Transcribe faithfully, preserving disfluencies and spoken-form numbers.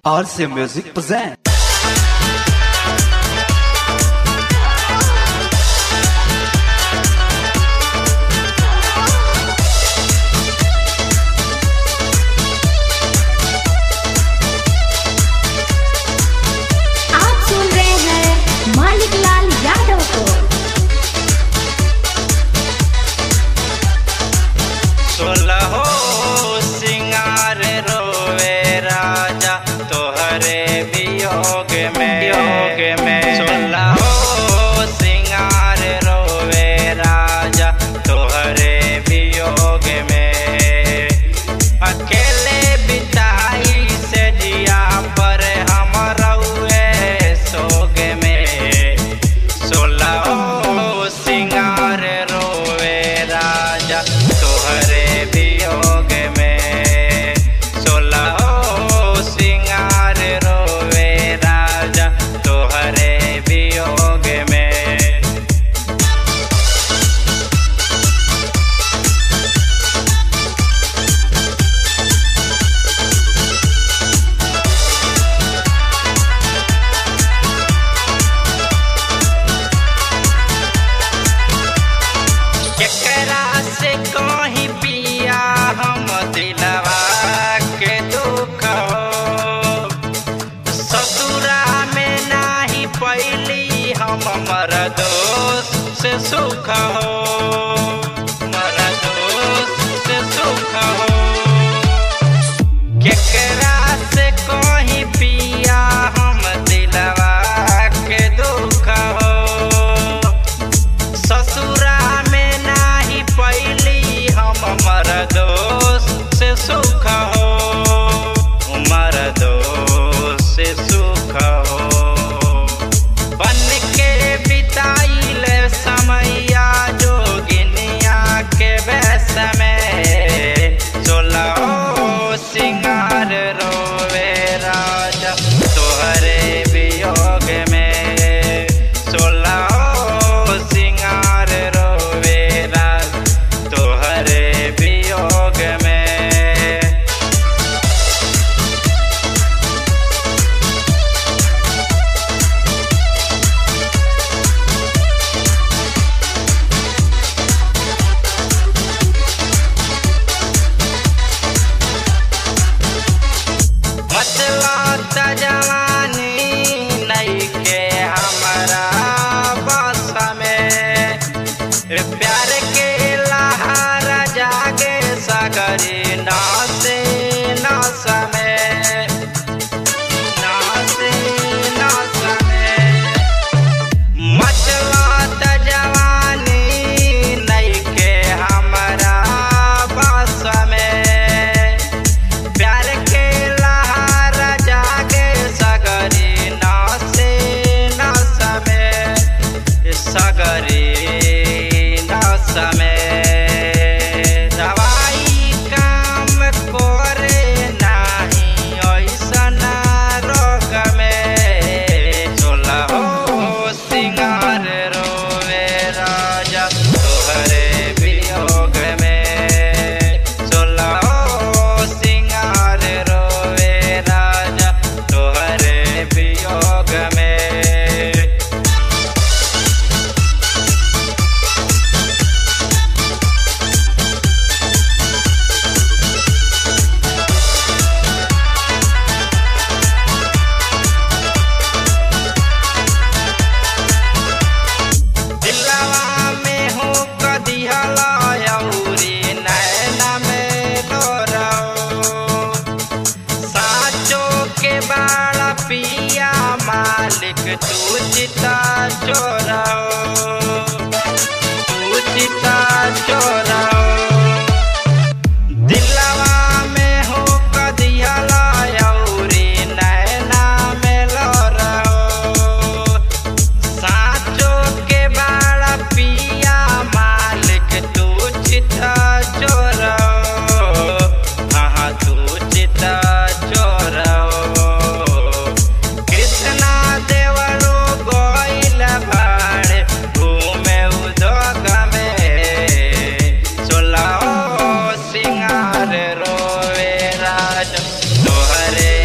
R C Music presents. आप सुन रहे हैं मालिक लाल यादव को। सोलहो सिंगार रोवे राजा तोहरे वियोग में योग में सोलहो सिंगार रोवे राजा तोहरे वियोग में अकेले बिताई से जिया पर हम रहुए सोग में सोलहो सिंगार रोवे राजा तोहरे वियोग में सोलहो सिंगार रोवे राजा तोहरे वियोग में। केकरा से कहीं पिया हम दिलवा के दुख हो ससुरा में नाही पैली हम मर दोस्त से सुख हो मर दोस्त से सुख हो केकरा से कहीं पिया हम दिलवा के दुख हो ससुरा में नाही पैली हम मर दोस्त से सुख हो मर दोस्त से सुख हो बन के बिताइल समैया जोगिनिया के बेस में सोलहो सिंगार रोवे राजा तोहरे वियोग में सोलहो सिंगार रोवे राजा तोहरे वियोग में। मचला त जवानी नइखे हमरा बस में प्यार के लहरा जागे सागरी नासे नास में नासे नास में मचला त जवानी नइखे हमरा बस में प्यार के लहरा जागे सागरी नासे नास में सागरी नास में दवाई काम करे नाही ऐसन रोग में सोलहो सिंगार रोवे राजा तोहरे वियोग में सोलहो सिंगार रोवे राजा तोहरे वियोग में। दिलवा में हो कदिहला अउरी नैना में लोरो साचो के बाड़ा पिया मालिक तू चिता चोरा तू चिता चोरा दिलवा में हो कदिहला अउरी नैना में लोरो साचो के बाड़ा पिया मालिक तू चिता चोरा हाँ तू चिता चोरा कृष्णा देवरो गोइल भाड़ घूमे उदोग में सोलहो सिंगार रोवे राज तोहरे